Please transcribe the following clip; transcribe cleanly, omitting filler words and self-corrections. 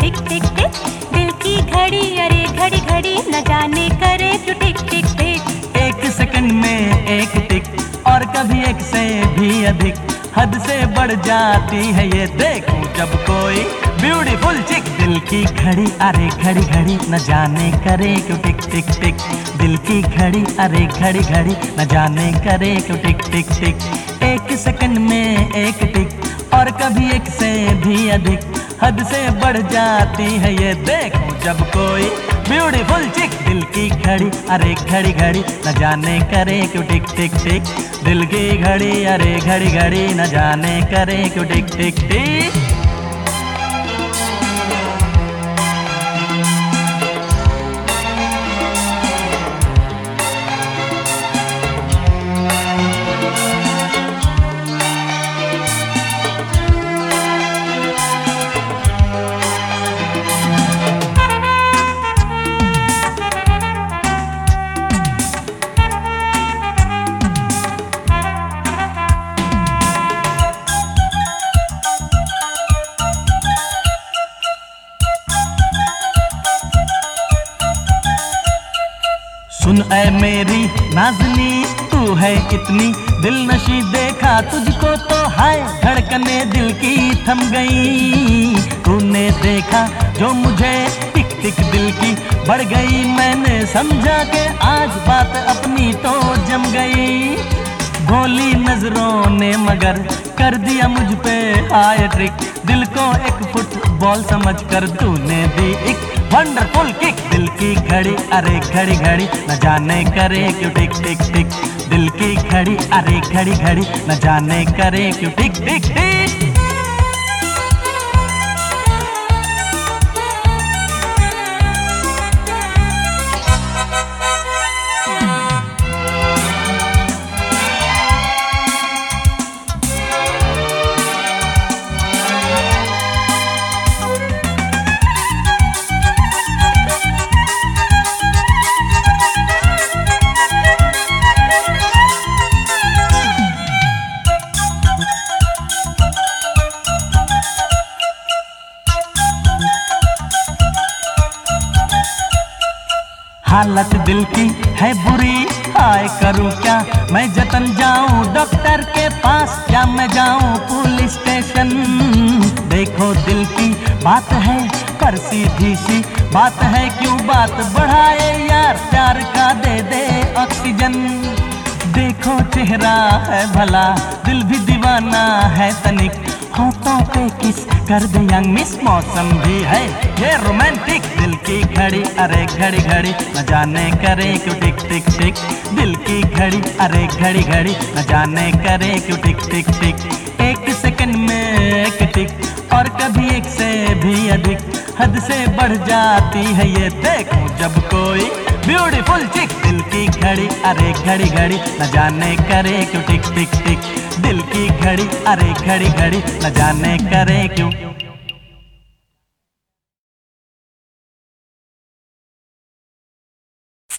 टिक टिक टिक। दिल की घड़ी अरे घड़ी घड़ी न जाने करे क्यों टिक टिक टिक। एक सेकंड में एक टिक और कभी एक से भी अधिक, हद से बढ़ जाती है ये देखूं जब कोई ब्यूटीफुल चिक। दिल की घड़ी अरे घड़ी घड़ी न जाने करे क्यों टिक टिक टिक। दिल की घड़ी अरे घड़ी घड़ी न जाने करे क्यों टिक टिक टिक। एक सेकंड में एक टिक और कभी एक से भी अधिक, हद से बढ़ जाती है ये देखूं जब कोई ब्यूटीफुल चिक। दिल की घड़ी अरे घड़ी घड़ी न जाने करे क्यों टिक टिक टिक। दिल की घड़ी अरे घड़ी घड़ी न जाने करे क्यों टिक टिक टिक। सुन ऐ मेरी नाज़नी तू है कितनी दिलनशी, देखा तुझको तो हाय धड़कने दिल की थम गई। तूने देखा जो मुझे टिक टिक दिल की बढ़ गई, मैंने समझा कि आज बात अपनी तो जम गई। भोली नजरों ने मगर कर दिया मुझ पे आए ट्रिक, दिल को एक फुटबॉल समझ कर तूने दी एक वंडरफुल किक। दिल की घड़ी अरे घड़ी घड़ी न जाने करे क्यों टिक टिक टिक। दिल की घड़ी अरे घड़ी घड़ी न जाने करे क्यों टिक टिक टिक। हालत दिल की है बुरी, हाय करूं क्या मैं जतन जाऊं डॉक्टर के पास, क्या मैं जाऊं पुलिस स्टेशन। देखो दिल की बात है पर सीधी सी बात है, क्यों बात बढ़ाए यार, प्यार का दे दे ऑक्सीजन। देखो चेहरा है भला दिल भी दीवाना है तनिक, होठों पे किस कर दे यंग मिस, मौसम भी है ये रोमांटिक। दिल की घड़ी अरे घड़ी घड़ी न जाने करे क्यों टिक टिक टिक। दिल की घड़ी अरे घड़ी घड़ी न जाने करे क्यों टिक टिक टिक। एक सेकंड में एक टिक और कभी एक से भी अधिक, हद से बढ़ जाती है ये देखूं जब कोई ब्यूटीफुल चिक। दिल की घड़ी अरे घड़ी घड़ी न जाने करे क्यों टिक टिक टिक। दिल की घड़ी अरे घड़ी घड़ी न जाने करे क्यों